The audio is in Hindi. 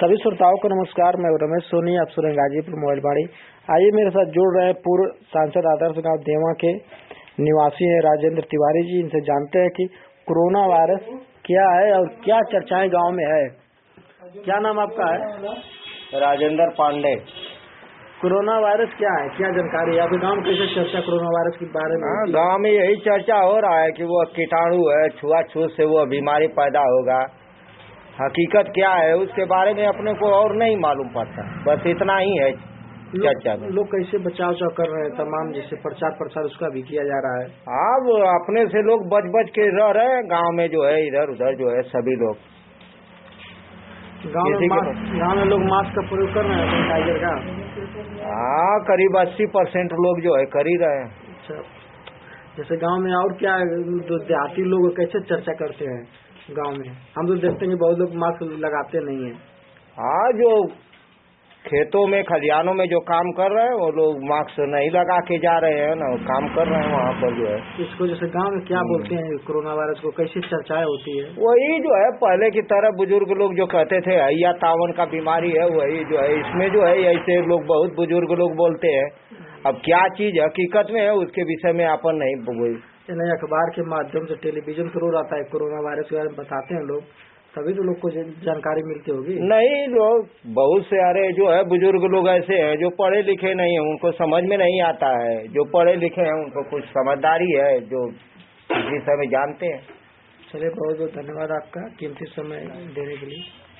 सभी श्रोताओं को नमस्कार। मैं रमेश सोनी, आप सुन रहे गाजीपुर मोबाइल बाड़ी। आइए मेरे साथ जुड़ रहे हैं पूर्व सांसद आदर्श गांव देवा के निवासी हैं राजेंद्र तिवारी जी। इनसे जानते हैं कि कोरोना वायरस क्या है और क्या चर्चाएं गांव में है। क्या नाम आपका है? राजेंद्र पांडे। कोरोना वायरस क्या है, क्या जानकारी है आपके गाँव में? कैसे चर्चा कोरोना वायरस के बारे में? गांव में यही चर्चा हो रहा है कि वो कीटाणु है, छुआछूत से वो बीमारी पैदा होगा। हकीकत क्या है उसके बारे में अपने को और नहीं मालूम पड़ता, बस इतना ही है चर्चा में। लोग कैसे बचाव कर रहे हैं? तमाम जैसे प्रचार उसका भी किया जा रहा है। अब अपने से लोग बच के रह रहे हैं गाँव में, जो है इधर उधर जो है सभी लोग। गाँव में लोग मास्क का प्रयोग कर रहे हैं, सैनिटाइजर का। हाँ, करीब 80% लोग जो है कर ही रहे हैं। अच्छा, जैसे गांव में और क्या जो देहाती लोग कैसे चर्चा करते हैं गांव में? हम तो देखते हैं कि बहुत लोग मास्क लगाते नहीं है। हाँ, जो खेतों में खलिहानों में जो काम कर रहे हैं वो लोग मास्क नहीं लगा के जा रहे हैं ना, काम कर रहे हैं वहाँ पर जो है। इसको जैसे गांव में क्या बोलते हैं कोरोना वायरस को, कैसी चर्चाएं होती है? वही जो है पहले की तरह बुजुर्ग लोग जो कहते थे हैया तावन का बीमारी है, वही जो है इसमें जो है ऐसे लोग बहुत बुजुर्ग लोग बोलते हैं। अब क्या चीज हकीकत में है उसके विषय में अपन नहीं नहीं, अखबार के माध्यम से टेलीविजन पर रोज आता है कोरोना वायरस के बारे में बताते हैं लोग, तभी तो लोग को जानकारी मिलती होगी। नहीं, लोग बहुत से अरे जो है बुजुर्ग लोग ऐसे हैं जो पढ़े लिखे नहीं है, उनको समझ में नहीं आता है। जो पढ़े लिखे हैं उनको कुछ समझदारी है, जो इस विषय में जानते हैं। चलिए, बहुत बहुत धन्यवाद आपका कीमती समय देने के लिए।